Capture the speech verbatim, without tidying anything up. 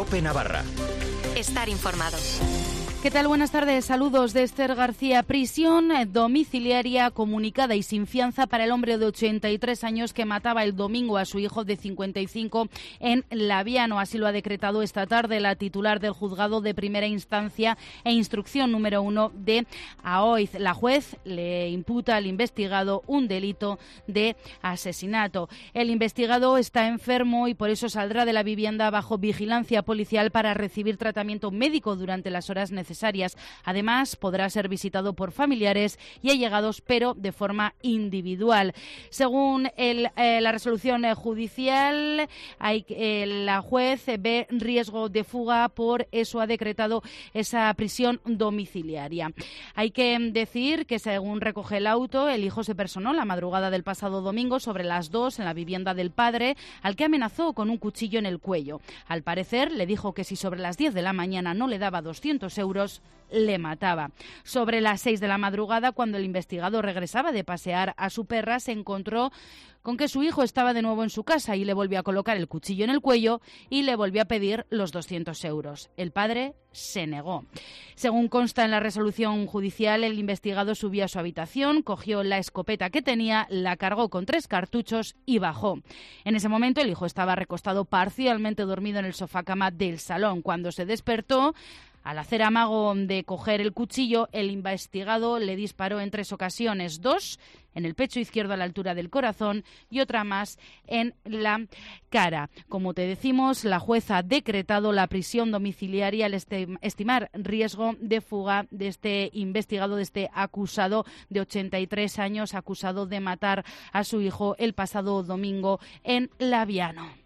COPE Navarra. Estar informado. ¿Qué tal? Buenas tardes. Saludos de Esther García. Prisión domiciliaria comunicada y sin fianza para el hombre de ochenta y tres años que mataba el domingo a su hijo de cincuenta y cinco en Laviano. Así lo ha decretado esta tarde la titular del juzgado de primera instancia e instrucción número uno de Aoiz. La juez le imputa al investigado un delito de asesinato. El investigado está enfermo y por eso saldrá de la vivienda bajo vigilancia policial para recibir tratamiento médico durante las horas necesarias. necesarias. Además, podrá ser visitado por familiares y allegados, pero de forma individual. Según el, eh, la resolución eh, judicial, hay, eh, la juez ve riesgo de fuga, por eso ha decretado esa prisión domiciliaria. Hay que decir que, según recoge el auto, el hijo se personó la madrugada del pasado domingo sobre las dos en la vivienda del padre, al que amenazó con un cuchillo en el cuello. Al parecer, le dijo que si sobre las diez de la mañana no le daba doscientos euros, le mataba. Sobre las seis de la madrugada, cuando el investigado regresaba de pasear a su perra, se encontró con que su hijo estaba de nuevo en su casa y le volvió a colocar el cuchillo en el cuello y le volvió a pedir los doscientos euros. El padre se negó. Según consta en la resolución judicial, el investigado subió a su habitación, cogió la escopeta que tenía, la cargó con tres cartuchos y bajó. En ese momento el hijo estaba recostado parcialmente dormido en el sofá cama del salón. Cuando se despertó, al hacer amago de coger el cuchillo, el investigado le disparó en tres ocasiones, dos en el pecho izquierdo a la altura del corazón y otra más en la cara. Como te decimos, la jueza ha decretado la prisión domiciliaria al estimar riesgo de fuga de este investigado, de este acusado de ochenta y tres años, acusado de matar a su hijo el pasado domingo en Laviano.